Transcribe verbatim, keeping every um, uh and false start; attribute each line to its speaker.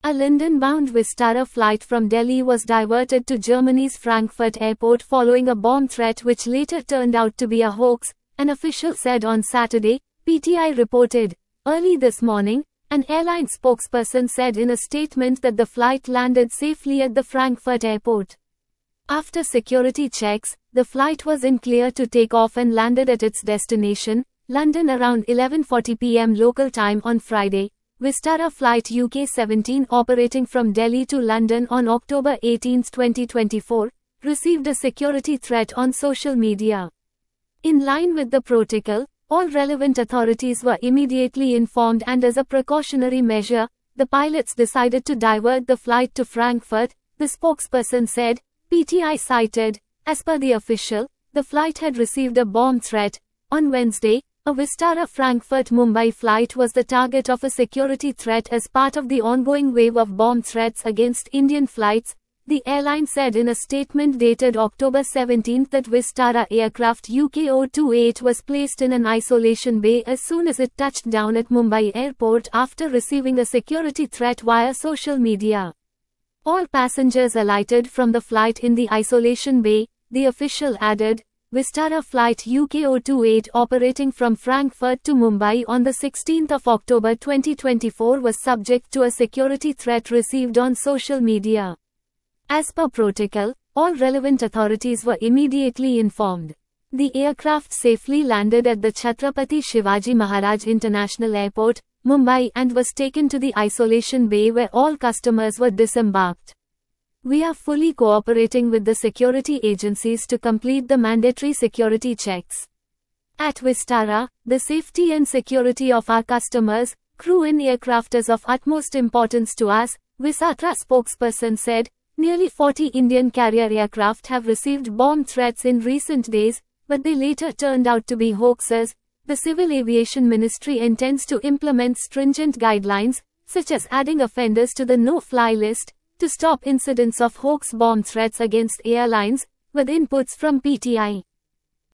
Speaker 1: A London-bound Vistara flight from Delhi was diverted to Germany's Frankfurt airport following a bomb threat which later turned out to be a hoax, an official said on Saturday, P T I reported. Early this morning, an airline spokesperson said in a statement that the flight landed safely at the Frankfurt airport. After security checks, the flight was in clear to take off and landed at its destination, London around eleven forty p m local time on Friday. Vistara Flight U K seventeen operating from Delhi to London on October eighteenth twenty twenty-four, received a security threat on social media. In line with the protocol, all relevant authorities were immediately informed and as a precautionary measure, the pilots decided to divert the flight to Frankfurt, the spokesperson said. P T I cited, as per the official, the flight had received a bomb threat. On Wednesday, a Vistara Frankfurt-Mumbai flight was the target of a security threat as part of the ongoing wave of bomb threats against Indian flights, the airline said in a statement dated October seventeenth that Vistara aircraft U K zero two eight was placed in an isolation bay as soon as it touched down at Mumbai airport after receiving a security threat via social media. All passengers alighted from the flight in the isolation bay, the official added. Vistara flight U K zero two eight operating from Frankfurt to Mumbai on the sixteenth of October twenty twenty-four was subject to a security threat received on social media. As per protocol, all relevant authorities were immediately informed. The aircraft safely landed at the Chhatrapati Shivaji Maharaj International Airport, Mumbai and was taken to the isolation bay where all customers were disembarked. We are fully cooperating with the security agencies to complete the mandatory security checks. At Vistara, the safety and security of our customers, crew and aircraft is of utmost importance to us, Vistara spokesperson said. Nearly forty Indian carrier aircraft have received bomb threats in recent days, but they later turned out to be hoaxes. The Civil Aviation Ministry intends to implement stringent guidelines, such as adding offenders to the no-fly list, to stop incidents of hoax bomb threats against airlines, with inputs from P T I.